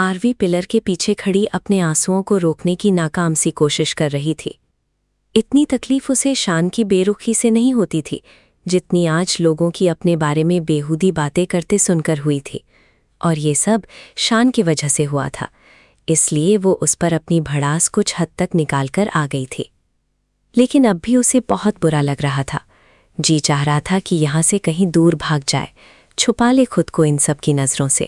RV pillar के पीछे खड़ी अपने आंसुओं को रोकने की नाकाम सी कोशिश कर रही थी। इतनी तकलीफ उसे शान की बेरुखी से नहीं होती थी जितनी आज लोगों की अपने बारे में बेहूदी बातें करते सुनकर हुई थी। और ये सब शान की वजह से हुआ था, इसलिए वो उस पर अपनी भड़ास कुछ हद तक निकालकर आ गई थी। लेकिन अब भी उसे बहुत बुरा लग रहा था। जी चाह रहा था कि यहाँ से कहीं दूर भाग जाए, छुपा ले खुद को इन सब की नज़रों से।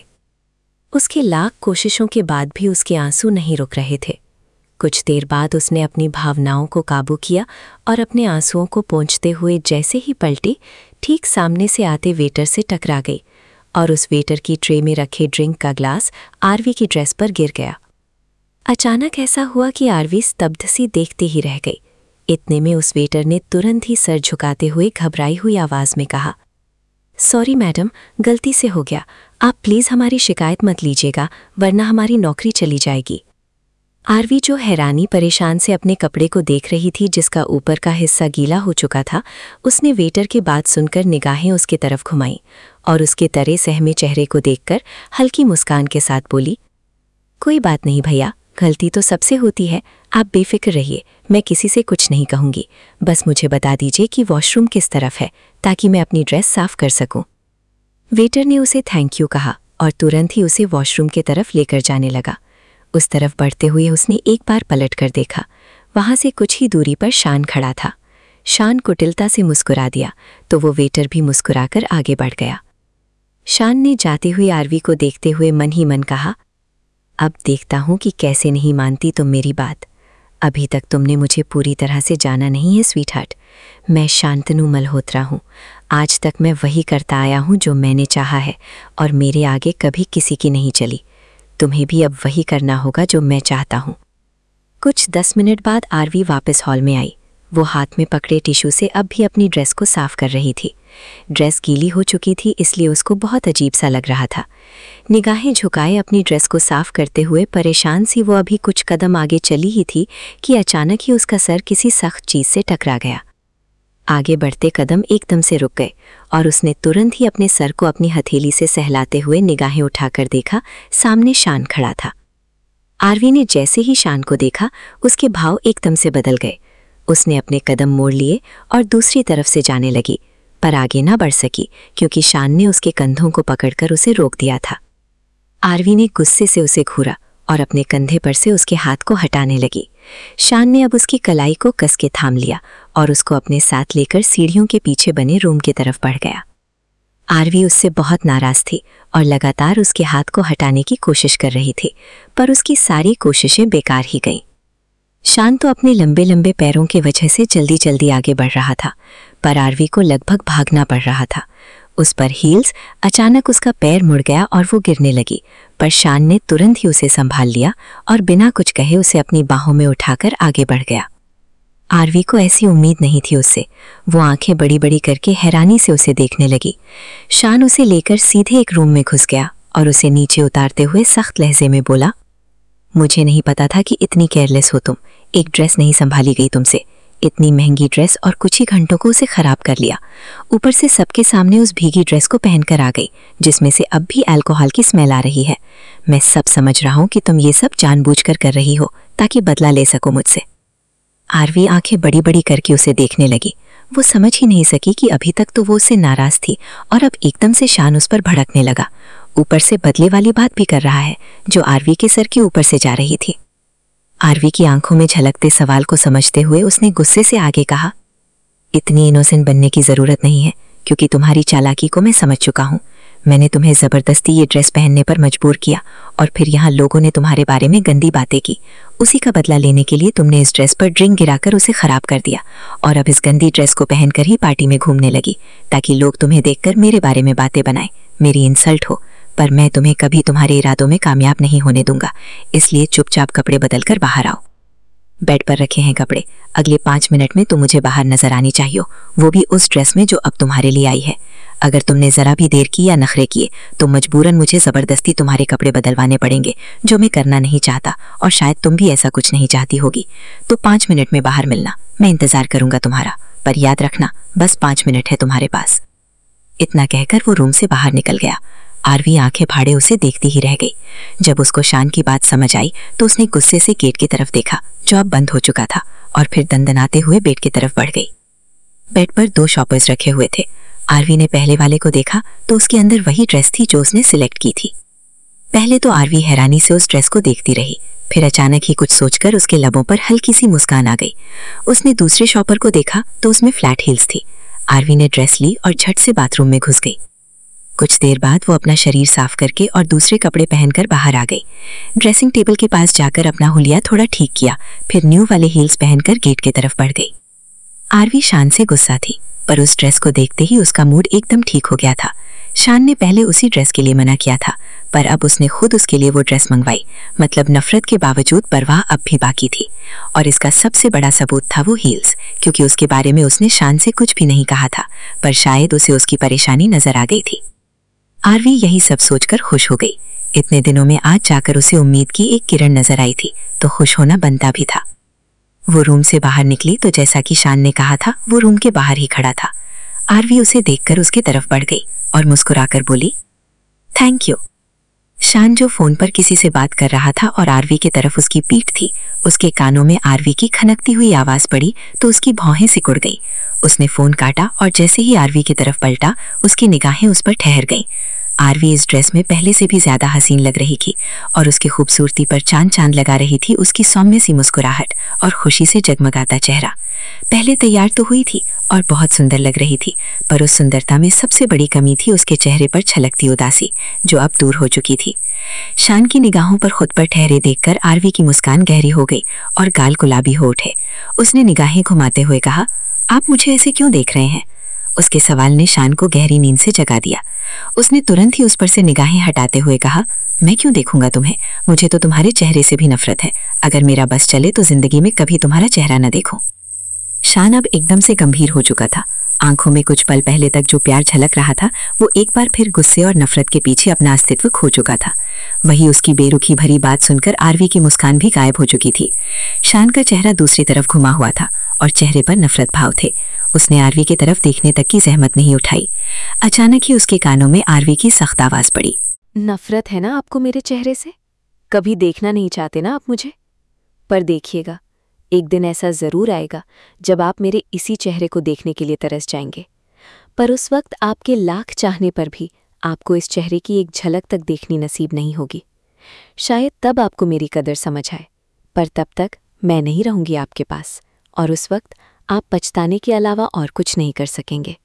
उसके लाख कोशिशों के बाद भी उसके आंसू नहीं रुक रहे थे। कुछ देर बाद उसने अपनी भावनाओं को काबू किया और अपने आंसुओं को पोंछते हुए जैसे ही पलटी, ठीक सामने से आते वेटर से टकरा गई और उस वेटर की ट्रे में रखे ड्रिंक का ग्लास आरवी की ड्रेस पर गिर गया। अचानक ऐसा हुआ कि आरवी स्तब्ध सी देखते ही रह गई। इतने में उस वेटर ने तुरंत ही सर झुकाते हुए घबराई हुई आवाज़ में कहा, सॉरी मैडम, गलती से हो गया। आप प्लीज़ हमारी शिकायत मत लीजिएगा, वरना हमारी नौकरी चली जाएगी। आरवी जो हैरानी परेशान से अपने कपड़े को देख रही थी जिसका ऊपर का हिस्सा गीला हो चुका था, उसने वेटर की बात सुनकर निगाहें उसके तरफ घुमाई और उसके तरे सहमे चेहरे को देखकर हल्की मुस्कान के साथ बोली, कोई बात नहीं भैया, गलती तो सबसे होती है, आप बेफिक्र रहिए, मैं किसी से कुछ नहीं कहूँगी। बस मुझे बता दीजिए कि वॉशरूम किस तरफ है ताकि मैं अपनी ड्रेस साफ कर सकूं। वेटर ने उसे थैंक यू कहा और तुरंत ही उसे वॉशरूम के तरफ लेकर जाने लगा। उस तरफ बढ़ते हुए उसने एक बार पलट कर देखा। वहां से कुछ ही दूरी पर शान खड़ा था। शान कुटिलता से मुस्कुरा दिया तो वो वेटर भी मुस्कुराकर आगे बढ़ गया। शान ने जाते हुए आरवी को देखते हुए मन ही मन कहा, अब देखता हूं कि कैसे नहीं मानती तुम मेरी बात। अभी तक तुमने मुझे पूरी तरह से जाना नहीं है स्वीटहार्ट। मैं शांतनु मल्होत्रा हूँ। आज तक मैं वही करता आया हूँ जो मैंने चाहा है और मेरे आगे कभी किसी की नहीं चली। तुम्हें भी अब वही करना होगा जो मैं चाहता हूँ। कुछ 10 मिनट बाद आरवी वापस हॉल में आई। वो हाथ में पकड़े टिश्यू से अब भी अपनी ड्रेस को साफ कर रही थी। ड्रेस गीली हो चुकी थी, इसलिए उसको बहुत अजीब सा लग रहा था। निगाहें झुकाए अपनी ड्रेस को साफ करते हुए परेशान सी वो अभी कुछ कदम आगे चली ही थी कि अचानक ही उसका सर किसी सख्त चीज से टकरा गया। आगे बढ़ते कदम एकदम से रुक गए और उसने तुरंत ही अपने सर को अपनी हथेली से सहलाते हुए निगाहें उठाकर देखा। सामने शान खड़ा था। आरवी ने जैसे ही शान को देखा, उसके भाव एकदम से बदल गए। उसने अपने कदम मोड़ लिए और दूसरी तरफ से जाने लगी, पर आगे ना बढ़ सकी क्योंकि शान ने उसके कंधों को पकड़कर उसे रोक दिया था। आरवी ने गुस्से से उसे घूरा और अपने कंधे पर से उसके हाथ को हटाने लगी। शान ने अब उसकी कलाई को कस के थाम लिया और उसको अपने साथ लेकर सीढ़ियों के पीछे बने रूम की तरफ बढ़ गया। आरवी उससे बहुत नाराज थी और लगातार उसके हाथ को हटाने की कोशिश कर रही थी, पर उसकी सारी कोशिशें बेकार ही गईं। शान तो अपने लंबे लंबे पैरों के वजह से जल्दी जल्दी आगे बढ़ रहा था, पर आरवी को लगभग भागना पड़ रहा था। उस पर हील्स, अचानक उसका पैर मुड़ गया और वो गिरने लगी, पर शान ने तुरंत ही उसे संभाल लिया और बिना कुछ कहे उसे अपनी बाहों में उठाकर आगे बढ़ गया। आरवी को ऐसी उम्मीद नहीं थी उससे। वो आंखें बड़ी बड़ी करके हैरानी से उसे देखने लगी। शान उसे लेकर सीधे एक रूम में घुस गया और उसे नीचे उतारते हुए सख्त लहजे में बोला, मुझे नहीं पता था कि इतनी केयरलेस हो तुम। एक ड्रेस नहीं संभाली गई तुमसे। इतनी महंगी ड्रेस और कुछ ही घंटों को उसे खराब कर लिया। ऊपर से सबके सामने उस भीगी ड्रेस को पहनकर आ गई जिसमें से अब भी अल्कोहल की स्मेल आ रही है। मैं सब समझ रहा हूँ कि तुम ये सब जानबूझकर कर रही हो ताकि बदला ले सको मुझसे। आरवी आंखें बड़ी बड़ी करके उसे देखने लगी। वो समझ ही नहीं सकी कि अभी तक तो वो उससे नाराज थी और अब एकदम से शान उस पर भड़कने लगा। ऊपर से बदले वाली बात भी कर रहा है जो आरवी के सर के ऊपर से जा रही थी। आरवी की आंखों में झलकते सवाल को समझते हुए उसने गुस्से से आगे कहा, इतनी इनोसेंट बनने की जरूरत नहीं है क्योंकि तुम्हारी चालाकी को मैं समझ चुका हूँ। मैंने तुम्हें जबरदस्ती ये ड्रेस पहनने पर मजबूर किया और फिर यहाँ लोगों ने तुम्हारे बारे में गंदी बातें की। उसी का बदला लेने के लिए तुमने इस ड्रेस पर ड्रिंक गिराकर उसे खराब कर दिया और अब इस गंदी ड्रेस को पहनकर ही पार्टी में घूमने लगी ताकि लोग तुम्हें देखकर मेरे बारे में बातें बनाएं, मेरी इंसल्ट हो। पर मैं तुम्हें कभी तुम्हारे इरादों में कामयाब नहीं होने दूंगा, इसलिए चुपचाप कपड़े बदलकर बाहर आओ। बेड पर रखे हैं कपड़े। अगले 5 मिनट में तुम मुझे बाहर नजर आनी चाहिए, वो भी उस ड्रेस में जो अब तुम्हारे लिए आई है। अगर तुमने जरा भी देर की या नखरे किए तो मजबूरन मुझे जबरदस्ती तुम्हारे कपड़े बदलवाने पड़ेंगे, जो मैं करना नहीं चाहता और शायद तुम भी ऐसा कुछ नहीं चाहती होगी। तो 5 मिनट में बाहर मिलना, मैं इंतजार करूंगा तुम्हारा, पर याद रखना बस 5 मिनट है तुम्हारे पास। इतना कहकर वो रूम से बाहर निकल गया। आरवी आंखें फाड़े उसे देखती ही रह गई। जब उसको शान की बात समझ आई तो उसने गुस्से से गेट की तरफ देखा जो अब बंद हो चुका था, और फिर दंदनाते हुए बेड की तरफ बढ़ गई। बेड पर 2 शॉपर्स रखे हुए थे। आरवी ने पहले वाले को देखा तो उसके अंदर वही ड्रेस थी जो उसने सिलेक्ट की थी। पहले तो आरवी हैरानी से उस ड्रेस को देखती रही, फिर अचानक ही कुछ सोचकर उसके लबों पर हल्की सी मुस्कान आ गई। उसने दूसरे शॉपर को देखा तो उसमें फ्लैट हील्स थी। आरवी ने ड्रेस ली और झट से बाथरूम में घुस गई। कुछ देर बाद वो अपना शरीर साफ करके और दूसरे कपड़े पहनकर बाहर आ गई। ड्रेसिंग टेबल के पास जाकर अपना हुलिया थोड़ा ठीक किया, फिर न्यू वाले हील्स पहनकर गेट की तरफ बढ़ गई। आरवी शान से गुस्सा थी, पर उस ड्रेस को देखते ही उसका मूड एकदम ठीक हो गया था। शान ने पहले उसी ड्रेस के लिए मना किया था, पर अब उसने खुद उसके लिए वो ड्रेस मंगवाई। मतलब नफरत के बावजूद परवाह अब भी बाकी थी, और इसका सबसे बड़ा सबूत था वो हील्स, क्योंकि उसके बारे में उसने शान से कुछ भी नहीं कहा था, पर शायद उसे उसकी परेशानी नजर आ गई थी। आरवी यही सब सोचकर खुश हो गई। इतने दिनों में आज जाकर उसे उम्मीद की एक किरण नजर आई थी, तो खुश होना बनता भी था। वो रूम से बाहर निकली तो जैसा कि शान ने कहा था वो रूम के बाहर ही खड़ा था। आरवी उसे देखकर उसकी तरफ बढ़ गई और मुस्कुराकर बोली, थैंक यू। शान जो फोन पर किसी से बात कर रहा था और आरवी की तरफ उसकी पीठ थी, उसके कानों में आरवी की खनकती हुई आवाज पड़ी तो उसकी भौहें सिकुड़ गई। उसने फोन काटा और जैसे ही आरवी की तरफ पलटा उसकी निगाहें उस पर ठहर गईं। आरवी इस ड्रेस में पहले से भी ज्यादा हसीन लग रही थी, और उसकी खूबसूरती पर चांद चांद लगा रही थी उसकी सौम्य सी मुस्कुराहट और खुशी से जगमगाता चेहरा। पहले तैयार तो हुई थी और बहुत सुंदर लग रही थी, पर उस सुंदरता में सबसे बड़ी कमी थी उसके चेहरे पर छलकती उदासी, जो अब दूर हो चुकी थी। शान की निगाहों पर खुद पर ठहरे देखकर आरवी की मुस्कान गहरी हो गई और गाल गुलाबी हो उठे। उसने निगाहें घुमाते हुए कहा, आप मुझे ऐसे क्यों देख रहे हैं? उसके सवाल ने शान को गहरी नींद से जगा दिया। उसने तुरंत ही उस पर से निगाहें हटाते हुए कहा, मैं क्यों देखूंगा तुम्हें? मुझे तो तुम्हारे चेहरे से भी नफरत है। अगर मेरा बस चले तो जिंदगी में कभी तुम्हारा चेहरा न देखूं। शान अब एकदम से गंभीर हो चुका था। आंखों में कुछ पल पहले तक जो प्यार झलक रहा था वो एक बार फिर गुस्से और नफरत के पीछे अपना अस्तित्व खो चुका था। वही उसकी बेरुखी भरी बात सुनकर आरवी की मुस्कान भी गायब हो चुकी थी। शान का चेहरा दूसरी तरफ घुमा हुआ था और चेहरे पर नफरत भाव थे। उसने आरवी की तरफ देखने तक की जहमत नहीं उठाई। अचानक ही उसके कानों में आरवी की सख्त आवाज पड़ी, नफरत है ना आपको मेरे चेहरे से? कभी देखना नहीं चाहते ना आप मुझे? पर देखिएगा, एक दिन ऐसा जरूर आएगा जब आप मेरे इसी चेहरे को देखने के लिए तरस जाएंगे। पर उस वक्त आपके लाख चाहने पर भी आपको इस चेहरे की एक झलक तक देखनी नसीब नहीं होगी। शायद तब आपको मेरी कदर समझ आए, पर तब तक मैं नहीं रहूंगी आपके पास, और उस वक्त आप पछताने के अलावा और कुछ नहीं कर सकेंगे।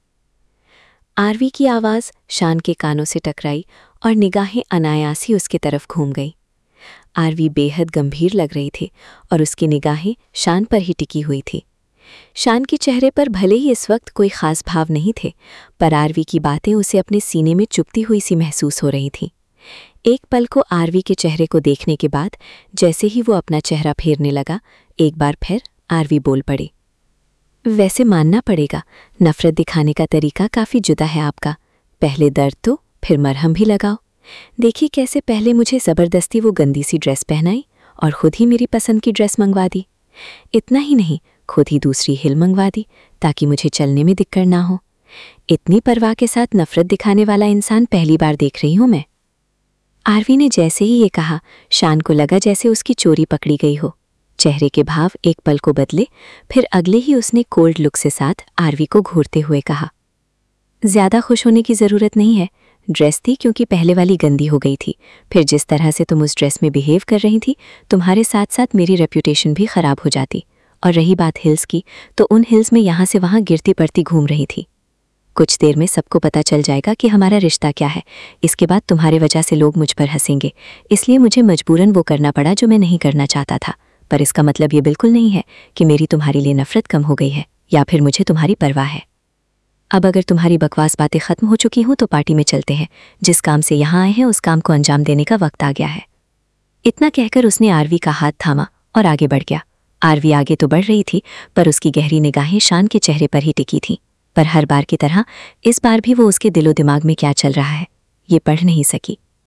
आरवी की आवाज़ शान के कानों से टकराई और निगाहें अनायास ही उसकी तरफ घूम गई। आरवी बेहद गंभीर लग रही थी और उसकी निगाहें शान पर ही टिकी हुई थी। शान के चेहरे पर भले ही इस वक्त कोई खास भाव नहीं थे, पर आरवी की बातें उसे अपने सीने में चुभती हुई सी महसूस हो रही थीं। एक पल को आरवी के चेहरे को देखने के बाद जैसे ही वो अपना चेहरा फेरने लगा, एक बार फिर आरवी बोल पड़ी, वैसे मानना पड़ेगा, नफरत दिखाने का तरीका काफ़ी जुदा है आपका। पहले दर्द तो फिर मरहम भी लगाओ। देखिए कैसे पहले मुझे ज़बरदस्ती वो गंदी सी ड्रेस पहनाई और खुद ही मेरी पसंद की ड्रेस मंगवा दी। इतना ही नहीं, खुद ही दूसरी हिल मंगवा दी ताकि मुझे चलने में दिक्कत ना हो। इतनी परवाह के साथ नफरत दिखाने वाला इंसान पहली बार देख रही हूँ मैं। आरवी ने जैसे ही ये कहा, शान को लगा जैसे उसकी चोरी पकड़ी गई हो। चेहरे के भाव एक पल को बदले, फिर अगले ही उसने कोल्ड लुक से साथ आरवी को घूरते हुए कहा, ज्यादा खुश होने की जरूरत नहीं है। ड्रेस थी क्योंकि पहले वाली गंदी हो गई थी। फिर जिस तरह से तुम उस ड्रेस में बिहेव कर रही थी, तुम्हारे साथ साथ मेरी रेप्यूटेशन भी खराब हो जाती। और रही बात हिल्स की, तो उन हिल्स में यहाँ से वहाँ गिरती पड़ती घूम रही थी। कुछ देर में सबको पता चल जाएगा कि हमारा रिश्ता क्या है। इसके बाद तुम्हारे वजह से लोग मुझ पर हंसेंगे, इसलिए मुझे मजबूरन वो करना पड़ा जो मैं नहीं करना चाहता था। पर इसका मतलब ये बिल्कुल नहीं है कि मेरी तुम्हारे लिए नफरत कम हो गई है या फिर मुझे तुम्हारी परवाह है। अब अगर तुम्हारी बकवास बातें खत्म हो चुकी हों तो पार्टी में चलते हैं। जिस काम से यहाँ आए हैं उस काम को अंजाम देने का वक्त आ गया है। इतना कहकर उसने आरवी का हाथ थामा और आगे बढ़ गया। आरवी आगे तो बढ़ रही थी, पर उसकी गहरी निगाहें शान के चेहरे पर ही टिकी थीं। पर हर बार की तरह इस बार भी वो उसके दिलो दिमाग में क्या चल रहा है ये पढ़ नहीं सकी।